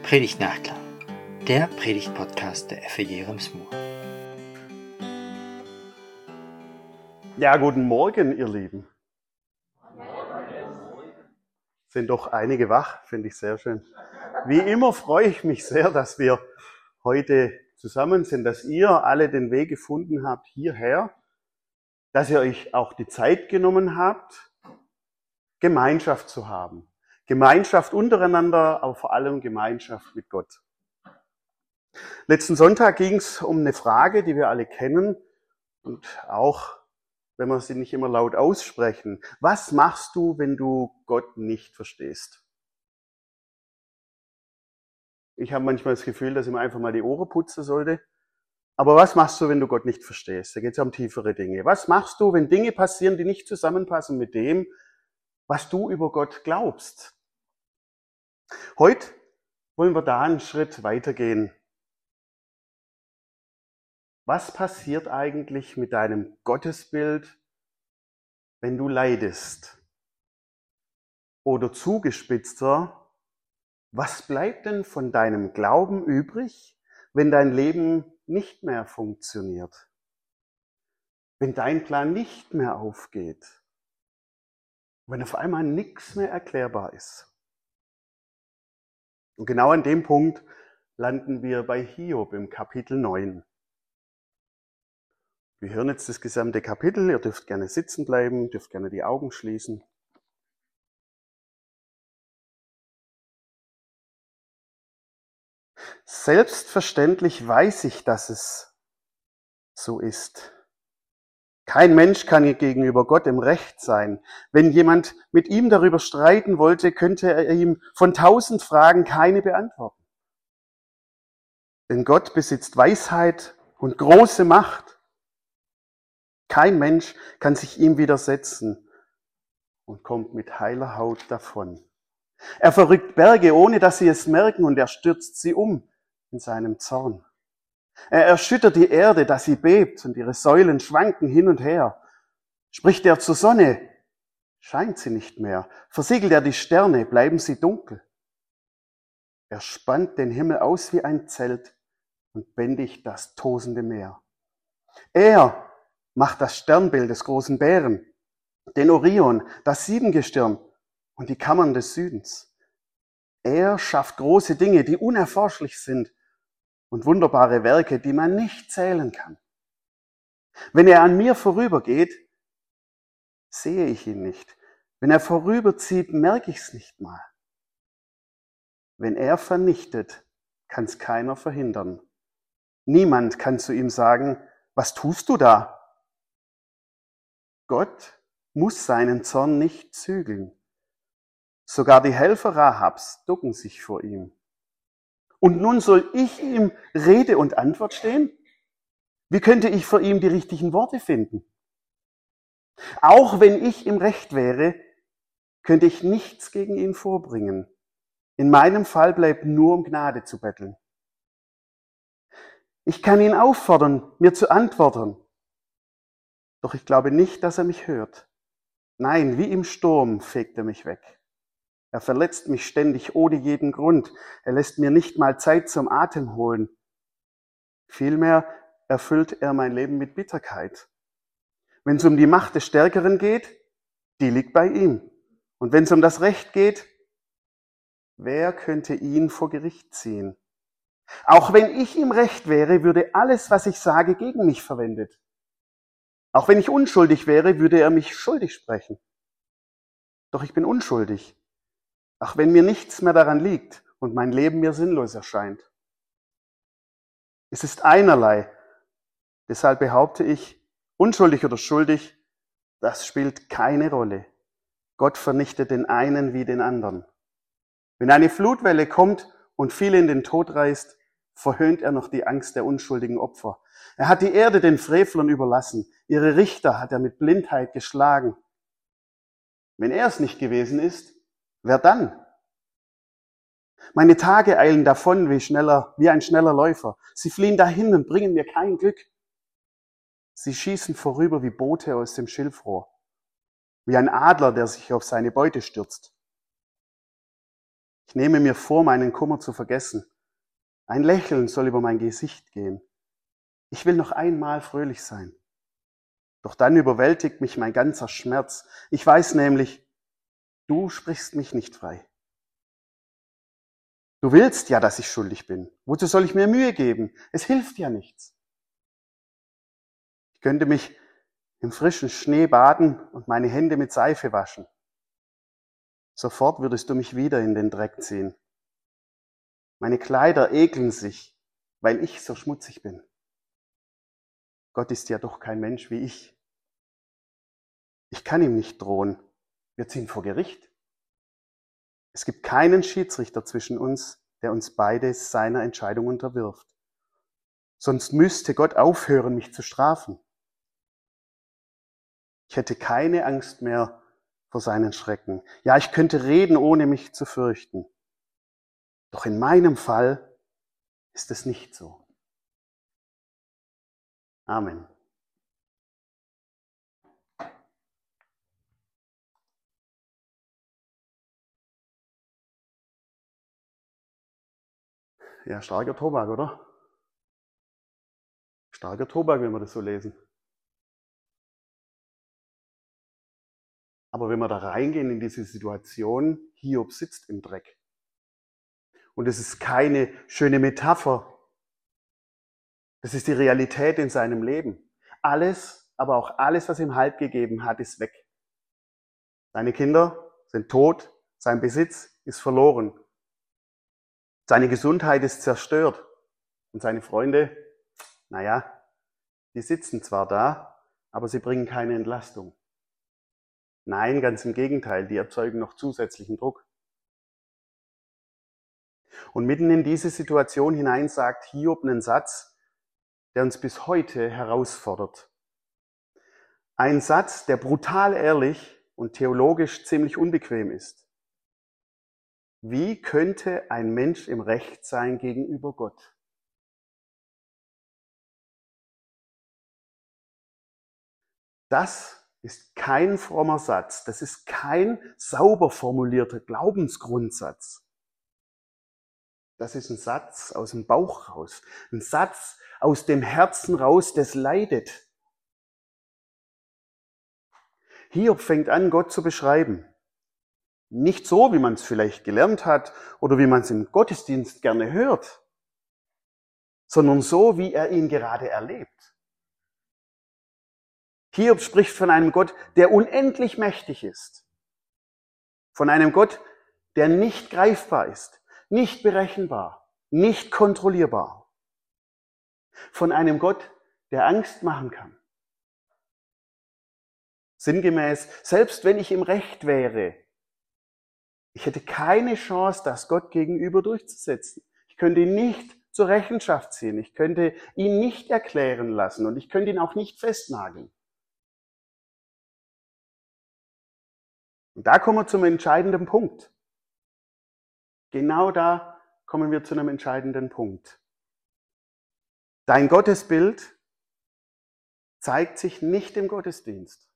Predigt Nachklang, der Predigt-Podcast der FEG Rems-Murr. Ja, guten Morgen, ihr Lieben. Sind doch einige wach, finde ich sehr schön. Wie immer freue ich mich sehr, dass wir heute zusammen sind, dass ihr alle den Weg gefunden habt hierher, dass ihr euch auch die Zeit genommen habt, Gemeinschaft zu haben. Gemeinschaft untereinander, aber vor allem Gemeinschaft mit Gott. Letzten Sonntag ging es um eine Frage, die wir alle kennen und auch, wenn wir sie nicht immer laut aussprechen. Was machst du, wenn du Gott nicht verstehst? Ich habe manchmal das Gefühl, dass ich mir einfach mal die Ohren putzen sollte. Aber was machst du, wenn du Gott nicht verstehst? Da geht es um tiefere Dinge. Was machst du, wenn Dinge passieren, die nicht zusammenpassen mit dem, was du über Gott glaubst? Heute wollen wir da einen Schritt weitergehen. Was passiert eigentlich mit deinem Gottesbild, wenn du leidest? Oder zugespitzter, was bleibt denn von deinem Glauben übrig, wenn dein Leben nicht mehr funktioniert? Wenn dein Plan nicht mehr aufgeht? Wenn auf einmal nichts mehr erklärbar ist? Und genau an dem Punkt landen wir bei Hiob im Kapitel 9. Wir hören jetzt das gesamte Kapitel. Ihr dürft gerne sitzen bleiben, dürft gerne die Augen schließen. Selbstverständlich weiß ich, dass es so ist. Kein Mensch kann gegenüber Gott im Recht sein. Wenn jemand mit ihm darüber streiten wollte, könnte er ihm von 1000 Fragen keine beantworten. Denn Gott besitzt Weisheit und große Macht. Kein Mensch kann sich ihm widersetzen und kommt mit heiler Haut davon. Er verrückt Berge, ohne dass sie es merken, und er stürzt sie um in seinem Zorn. Er erschüttert die Erde, dass sie bebt, und ihre Säulen schwanken hin und her. Spricht er zur Sonne, scheint sie nicht mehr. Versiegelt er die Sterne, bleiben sie dunkel. Er spannt den Himmel aus wie ein Zelt und bändigt das tosende Meer. Er macht das Sternbild des großen Bären, den Orion, das Siebengestirn und die Kammern des Südens. Er schafft große Dinge, die unerforschlich sind, und wunderbare Werke, die man nicht zählen kann. Wenn er an mir vorübergeht, sehe ich ihn nicht. Wenn er vorüberzieht, merke ich es nicht mal. Wenn er vernichtet, kann es keiner verhindern. Niemand kann zu ihm sagen, was tust du da? Gott muss seinen Zorn nicht zügeln. Sogar die Helfer Rahabs ducken sich vor ihm. Und nun soll ich ihm Rede und Antwort stehen? Wie könnte ich vor ihm die richtigen Worte finden? Auch wenn ich im Recht wäre, könnte ich nichts gegen ihn vorbringen. In meinem Fall bleibt nur um Gnade zu betteln. Ich kann ihn auffordern, mir zu antworten. Doch ich glaube nicht, dass er mich hört. Nein, wie im Sturm fegt er mich weg. Er verletzt mich ständig ohne jeden Grund. Er lässt mir nicht mal Zeit zum Atem holen. Vielmehr erfüllt er mein Leben mit Bitterkeit. Wenn es um die Macht des Stärkeren geht, die liegt bei ihm. Und wenn es um das Recht geht, wer könnte ihn vor Gericht ziehen? Auch wenn ich im Recht wäre, würde alles, was ich sage, gegen mich verwendet. Auch wenn ich unschuldig wäre, würde er mich schuldig sprechen. Doch ich bin unschuldig. Auch wenn mir nichts mehr daran liegt und mein Leben mir sinnlos erscheint. Es ist einerlei. Deshalb behaupte ich, unschuldig oder schuldig, das spielt keine Rolle. Gott vernichtet den einen wie den anderen. Wenn eine Flutwelle kommt und viele in den Tod reißt, verhöhnt er noch die Angst der unschuldigen Opfer. Er hat die Erde den Frevlern überlassen. Ihre Richter hat er mit Blindheit geschlagen. Wenn er es nicht gewesen ist, wer dann? Meine Tage eilen davon wie ein schneller Läufer. Sie fliehen dahin und bringen mir kein Glück. Sie schießen vorüber wie Boote aus dem Schilfrohr, wie ein Adler, der sich auf seine Beute stürzt. Ich nehme mir vor, meinen Kummer zu vergessen. Ein Lächeln soll über mein Gesicht gehen. Ich will noch einmal fröhlich sein. Doch dann überwältigt mich mein ganzer Schmerz. Ich weiß nämlich, du sprichst mich nicht frei. Du willst ja, dass ich schuldig bin. Wozu soll ich mir Mühe geben? Es hilft ja nichts. Ich könnte mich im frischen Schnee baden und meine Hände mit Seife waschen. Sofort würdest du mich wieder in den Dreck ziehen. Meine Kleider ekeln sich, weil ich so schmutzig bin. Gott ist ja doch kein Mensch wie ich. Ich kann ihm nicht drohen. Wir ziehen vor Gericht. Es gibt keinen Schiedsrichter zwischen uns, der uns beide seiner Entscheidung unterwirft. Sonst müsste Gott aufhören, mich zu strafen. Ich hätte keine Angst mehr vor seinen Schrecken. Ja, ich könnte reden, ohne mich zu fürchten. Doch in meinem Fall ist es nicht so. Amen. Ja, starker Tobak, oder? Starker Tobak, wenn wir das so lesen. Aber wenn wir da reingehen in diese Situation, Hiob sitzt im Dreck. Und es ist keine schöne Metapher. Das ist die Realität in seinem Leben. Alles, aber auch alles, was ihm Halt gegeben hat, ist weg. Seine Kinder sind tot, sein Besitz ist verloren. Seine Gesundheit ist zerstört. Und seine Freunde, naja, die sitzen zwar da, aber sie bringen keine Entlastung. Nein, ganz im Gegenteil, die erzeugen noch zusätzlichen Druck. Und mitten in diese Situation hinein sagt Hiob einen Satz, der uns bis heute herausfordert. Ein Satz, der brutal ehrlich und theologisch ziemlich unbequem ist. Wie könnte ein Mensch im Recht sein gegenüber Gott? Das ist kein frommer Satz, das ist kein sauber formulierter Glaubensgrundsatz. Das ist ein Satz aus dem Bauch raus, ein Satz aus dem Herzen raus, das leidet. Hiob fängt an, Gott zu beschreiben. Nicht so, wie man es vielleicht gelernt hat oder wie man es im Gottesdienst gerne hört, sondern so, wie er ihn gerade erlebt. Hiob spricht von einem Gott, der unendlich mächtig ist. Von einem Gott, der nicht greifbar ist, nicht berechenbar, nicht kontrollierbar. Von einem Gott, der Angst machen kann. Sinngemäß, selbst wenn ich im Recht wäre, ich hätte keine Chance, das Gott gegenüber durchzusetzen. Ich könnte ihn nicht zur Rechenschaft ziehen. Ich könnte ihn nicht erklären lassen und ich könnte ihn auch nicht festnageln. Und da kommen wir zum entscheidenden Punkt. Genau da kommen wir zu einem entscheidenden Punkt. Dein Gottesbild zeigt sich nicht im Gottesdienst.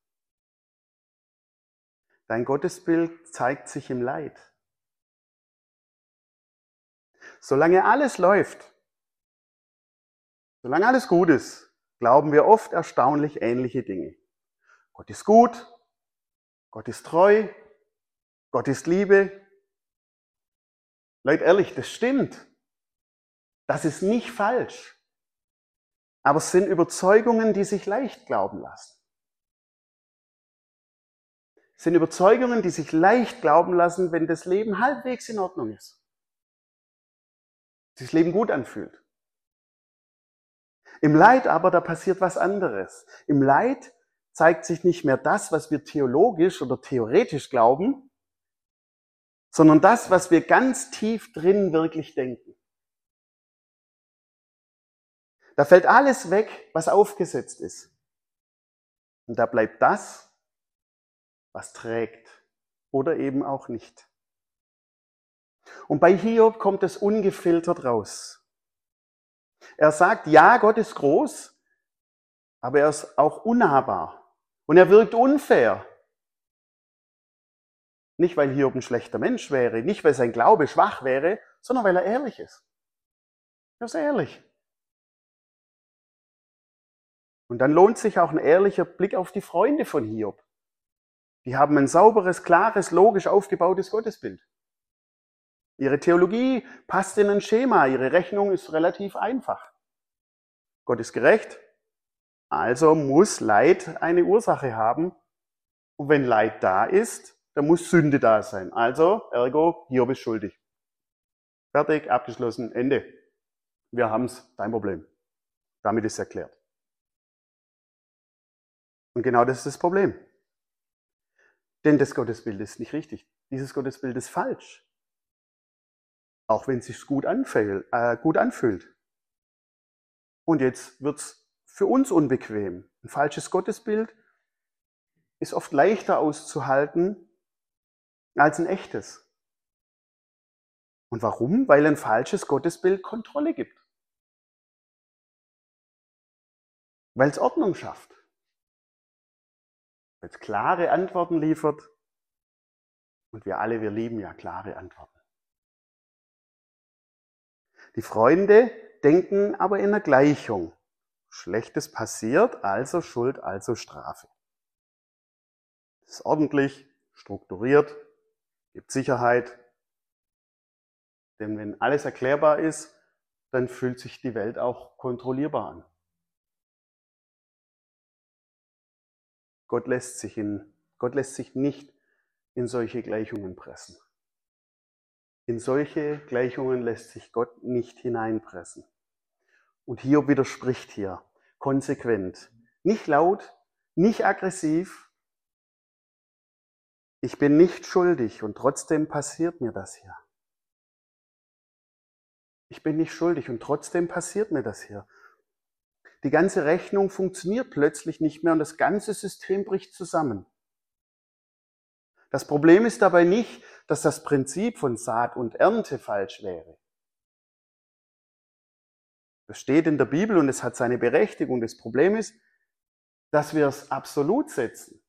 Dein Gottesbild zeigt sich im Leid. Solange alles läuft, solange alles gut ist, glauben wir oft erstaunlich ähnliche Dinge. Gott ist gut, Gott ist treu, Gott ist Liebe. Leute, ehrlich, das stimmt. Das ist nicht falsch. Aber es sind Überzeugungen, die sich leicht glauben lassen. Es sind Überzeugungen, die sich leicht glauben lassen, wenn das Leben halbwegs in Ordnung ist. Sich das Leben gut anfühlt. Im Leid aber, da passiert was anderes. Im Leid zeigt sich nicht mehr das, was wir theologisch oder theoretisch glauben, sondern das, was wir ganz tief drin wirklich denken. Da fällt alles weg, was aufgesetzt ist. Und da bleibt das, was trägt oder eben auch nicht. Und bei Hiob kommt es ungefiltert raus. Er sagt, ja, Gott ist groß, aber er ist auch unnahbar und er wirkt unfair. Nicht, weil Hiob ein schlechter Mensch wäre, nicht, weil sein Glaube schwach wäre, sondern weil er ehrlich ist. Er ist ehrlich. Und dann lohnt sich auch ein ehrlicher Blick auf die Freunde von Hiob. Die haben ein sauberes, klares, logisch aufgebautes Gottesbild. Ihre Theologie passt in ein Schema, ihre Rechnung ist relativ einfach. Gott ist gerecht, also muss Leid eine Ursache haben. Und wenn Leid da ist, dann muss Sünde da sein. Also, ergo, Hiob ist schuldig. Fertig, abgeschlossen, Ende. Wir haben's, dein Problem. Damit ist erklärt. Und genau das ist das Problem. Denn das Gottesbild ist nicht richtig. Dieses Gottesbild ist falsch. Auch wenn es sich gut anfühlt. Und jetzt wird's für uns unbequem. Ein falsches Gottesbild ist oft leichter auszuhalten als ein echtes. Und warum? Weil ein falsches Gottesbild Kontrolle gibt. Weil es Ordnung schafft. Weil es klare Antworten liefert. Und wir lieben ja klare Antworten. Die Freunde denken aber in einer Gleichung. Schlechtes passiert, also Schuld, also Strafe. Das ist ordentlich, strukturiert, gibt Sicherheit. Denn wenn alles erklärbar ist, dann fühlt sich die Welt auch kontrollierbar an. Gott lässt sich nicht in solche Gleichungen pressen. In solche Gleichungen lässt sich Gott nicht hineinpressen. Und Hiob widerspricht hier konsequent. Nicht laut, nicht aggressiv. Ich bin nicht schuldig und trotzdem passiert mir das hier. Ich bin nicht schuldig und trotzdem passiert mir das hier. Die ganze Rechnung funktioniert plötzlich nicht mehr und das ganze System bricht zusammen. Das Problem ist dabei nicht, dass das Prinzip von Saat und Ernte falsch wäre. Das steht in der Bibel und es hat seine Berechtigung. Das Problem ist, dass wir es absolut setzen.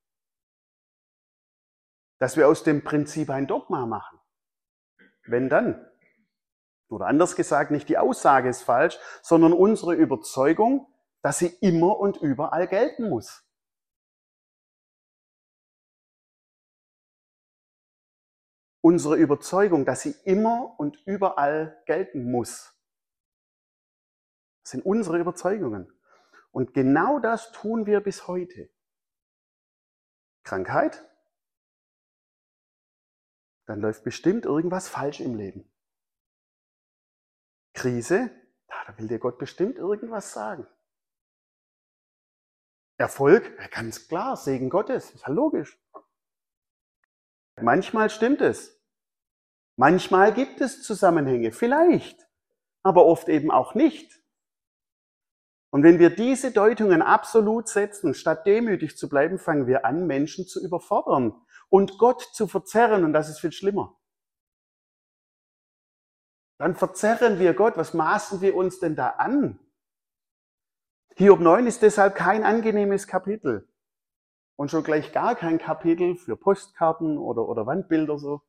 Dass wir aus dem Prinzip ein Dogma machen. Wenn dann. Oder anders gesagt, nicht die Aussage ist falsch, sondern unsere Überzeugung, dass sie immer und überall gelten muss. Unsere Überzeugung, dass sie immer und überall gelten muss. Das sind unsere Überzeugungen. Und genau das tun wir bis heute. Krankheit? Dann läuft bestimmt irgendwas falsch im Leben. Krise? Da will dir Gott bestimmt irgendwas sagen. Erfolg? Ja, ganz klar, Segen Gottes, ist ja logisch. Manchmal stimmt es. Manchmal gibt es Zusammenhänge, vielleicht, aber oft eben auch nicht. Und wenn wir diese Deutungen absolut setzen, statt demütig zu bleiben, fangen wir an, Menschen zu überfordern und Gott zu verzerren, und das ist viel schlimmer. Dann verzerren wir Gott. Was maßen wir uns denn da an? Hiob 9 ist deshalb kein angenehmes Kapitel. Und schon gleich gar kein Kapitel für Postkarten oder Wandbilder so.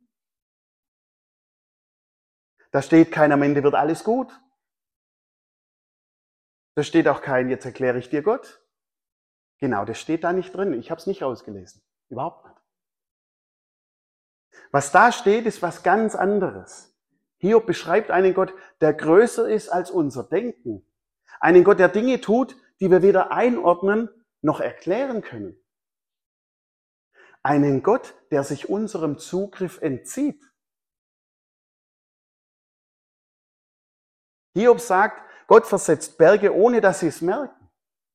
Da steht kein, am Ende wird alles gut. Da steht auch kein, jetzt erkläre ich dir Gott. Genau, das steht da nicht drin. Ich habe es nicht rausgelesen. Überhaupt nicht. Was da steht, ist was ganz anderes. Hiob beschreibt einen Gott, der größer ist als unser Denken. Einen Gott, der Dinge tut, die wir weder einordnen noch erklären können. Einen Gott, der sich unserem Zugriff entzieht. Hiob sagt, Gott versetzt Berge, ohne dass sie es merken.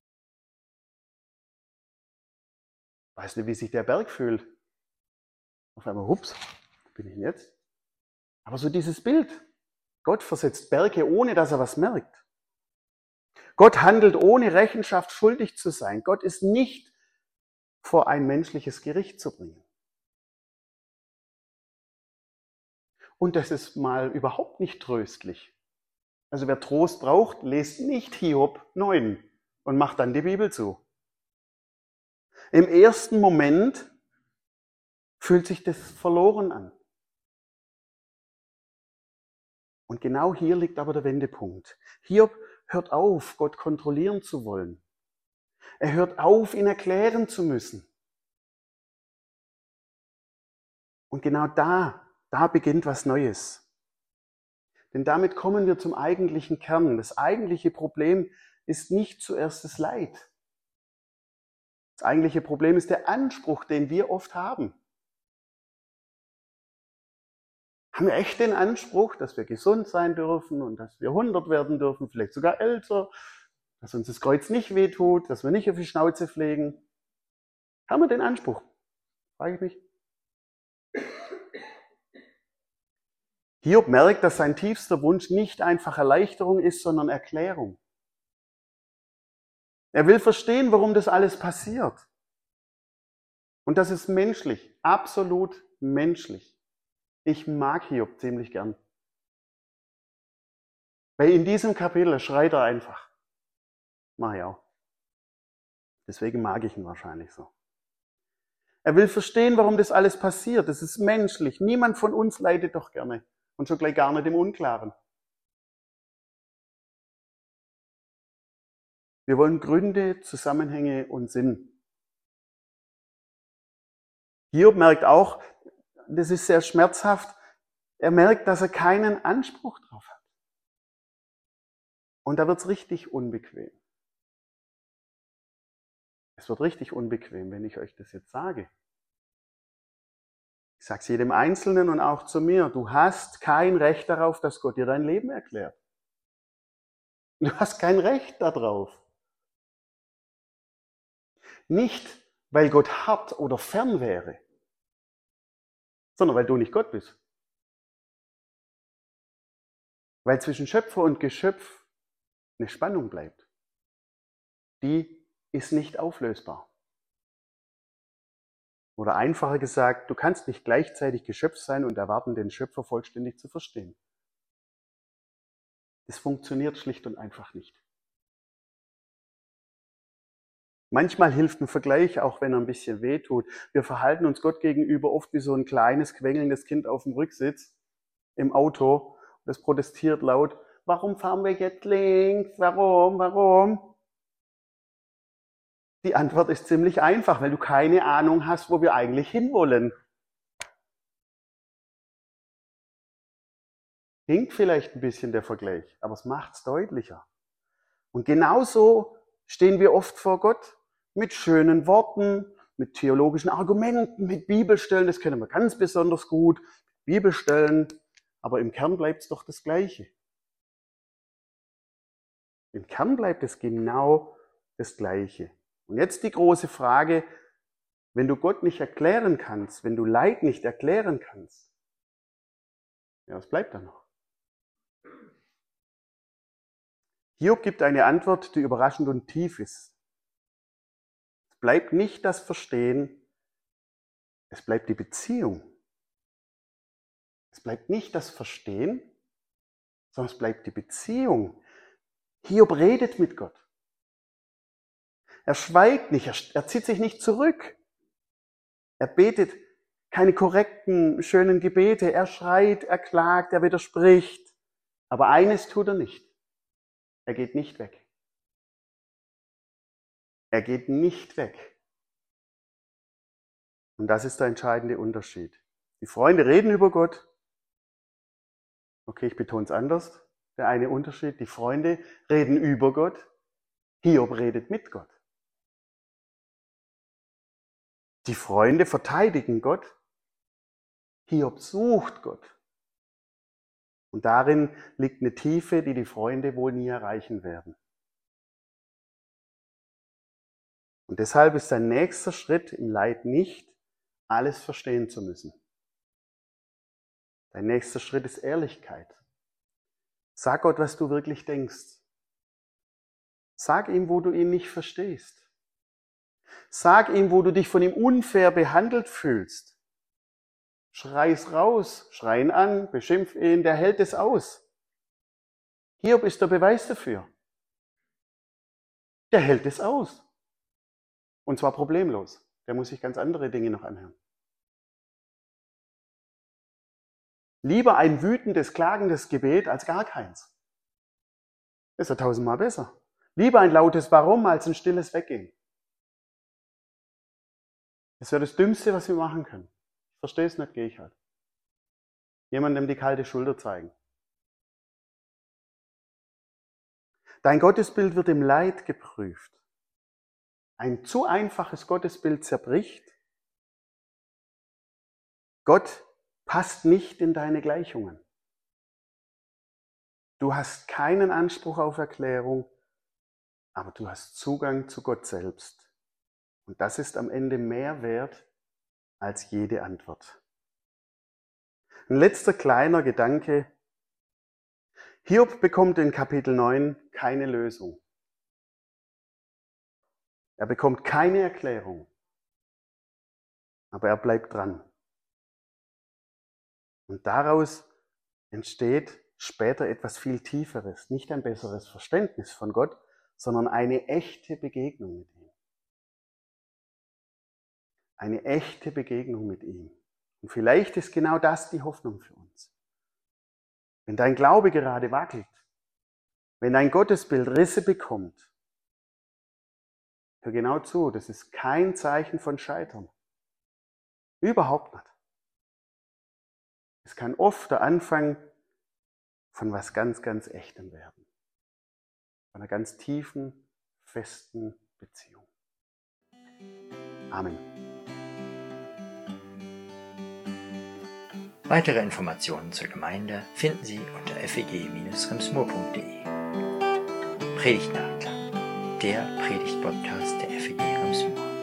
Weißt du, wie sich der Berg fühlt? Auf einmal, hups, wo bin ich denn jetzt? Aber so dieses Bild. Gott versetzt Berge, ohne dass er was merkt. Gott handelt ohne Rechenschaft schuldig zu sein. Gott ist nicht vor ein menschliches Gericht zu bringen. Und das ist mal überhaupt nicht tröstlich. Also wer Trost braucht, lest nicht Hiob 9 und macht dann die Bibel zu. Im ersten Moment fühlt sich das verloren an. Und genau hier liegt aber der Wendepunkt. Hiob hört auf, Gott kontrollieren zu wollen. Er hört auf, ihn erklären zu müssen. Und genau da beginnt was Neues. Denn damit kommen wir zum eigentlichen Kern. Das eigentliche Problem ist nicht zuerst das Leid. Das eigentliche Problem ist der Anspruch, den wir oft haben. Haben wir echt den Anspruch, dass wir gesund sein dürfen und dass wir 100 werden dürfen, vielleicht sogar älter, dass uns das Kreuz nicht wehtut, dass wir nicht auf die Schnauze pflegen? Haben wir den Anspruch? Frage ich mich. Hiob merkt, dass sein tiefster Wunsch nicht einfach Erleichterung ist, sondern Erklärung. Er will verstehen, warum das alles passiert. Und das ist menschlich, absolut menschlich. Ich mag Hiob ziemlich gern. Weil in diesem Kapitel schreit er einfach. Mach ich auch. Deswegen mag ich ihn wahrscheinlich so. Er will verstehen, warum das alles passiert. Das ist menschlich. Niemand von uns leidet doch gerne. Und schon gleich gar nicht im Unklaren. Wir wollen Gründe, Zusammenhänge und Sinn. Hiob merkt auch, das ist sehr schmerzhaft, er merkt, dass er keinen Anspruch drauf hat. Und da wird's richtig unbequem. Es wird richtig unbequem, wenn ich euch das jetzt sage. Ich sage es jedem Einzelnen und auch zu mir. Du hast kein Recht darauf, dass Gott dir dein Leben erklärt. Du hast kein Recht darauf. Nicht, weil Gott hart oder fern wäre, sondern weil du nicht Gott bist. Weil zwischen Schöpfer und Geschöpf eine Spannung bleibt. Die ist nicht auflösbar. Oder einfacher gesagt, du kannst nicht gleichzeitig Geschöpf sein und erwarten, den Schöpfer vollständig zu verstehen. Das funktioniert schlicht und einfach nicht. Manchmal hilft ein Vergleich, auch wenn er ein bisschen wehtut. Wir verhalten uns Gott gegenüber oft wie so ein kleines, quengelndes Kind auf dem Rücksitz im Auto. Das protestiert laut. Warum fahren wir jetzt links? Warum? Die Antwort ist ziemlich einfach, weil du keine Ahnung hast, wo wir eigentlich hinwollen. Hinkt vielleicht ein bisschen der Vergleich, aber es macht's deutlicher. Und genauso stehen wir oft vor Gott mit schönen Worten, mit theologischen Argumenten, mit Bibelstellen, das können wir ganz besonders gut, Bibelstellen, aber im Kern bleibt es doch das Gleiche. Im Kern bleibt es genau das Gleiche. Und jetzt die große Frage, wenn du Gott nicht erklären kannst, wenn du Leid nicht erklären kannst, ja, was bleibt dann noch? Hiob gibt eine Antwort, die überraschend und tief ist. Es bleibt nicht das Verstehen, es bleibt die Beziehung. Es bleibt nicht das Verstehen, sondern es bleibt die Beziehung. Hiob redet mit Gott. Er schweigt nicht, er zieht sich nicht zurück. Er betet keine korrekten, schönen Gebete. Er schreit, er klagt, er widerspricht. Aber eines tut er nicht. Er geht nicht weg. Er geht nicht weg. Und das ist der entscheidende Unterschied. Die Freunde reden über Gott. Okay, ich betone es anders. Der eine Unterschied, die Freunde reden über Gott. Hiob redet mit Gott. Die Freunde verteidigen Gott. Hiob sucht Gott. Und darin liegt eine Tiefe, die die Freunde wohl nie erreichen werden. Und deshalb ist sein nächster Schritt im Leid nicht, alles verstehen zu müssen. Dein nächster Schritt ist Ehrlichkeit. Sag Gott, was du wirklich denkst. Sag ihm, wo du ihn nicht verstehst. Sag ihm, wo du dich von ihm unfair behandelt fühlst. Schrei's raus, schrei ihn an, beschimpf ihn, der hält es aus. Hiob ist der Beweis dafür. Der hält es aus. Und zwar problemlos. Der muss sich ganz andere Dinge noch anhören. Lieber ein wütendes, klagendes Gebet als gar keins. Das ist ja 1000-mal besser. Lieber ein lautes Warum als ein stilles Weggehen. Das wäre das Dümmste, was wir machen können. Ich verstehe es nicht, gehe ich halt. Jemandem die kalte Schulter zeigen. Dein Gottesbild wird im Leid geprüft. Ein zu einfaches Gottesbild zerbricht. Gott passt nicht in deine Gleichungen. Du hast keinen Anspruch auf Erklärung, aber du hast Zugang zu Gott selbst. Und das ist am Ende mehr wert als jede Antwort. Ein letzter kleiner Gedanke. Hiob bekommt in Kapitel 9 keine Lösung. Er bekommt keine Erklärung. Aber er bleibt dran. Und daraus entsteht später etwas viel Tieferes. Nicht ein besseres Verständnis von Gott, sondern eine echte Begegnung mit ihm. Eine echte Begegnung mit ihm. Und vielleicht ist genau das die Hoffnung für uns. Wenn dein Glaube gerade wackelt, wenn dein Gottesbild Risse bekommt, hör genau zu, das ist kein Zeichen von Scheitern. Überhaupt nicht. Es kann oft der Anfang von was ganz, ganz Echtem werden. Von einer ganz tiefen, festen Beziehung. Amen. Weitere Informationen zur Gemeinde finden Sie unter feg-remsmoor.de. Predigt Nachklang, der Predigt-Podcast der FEG Remsmoor.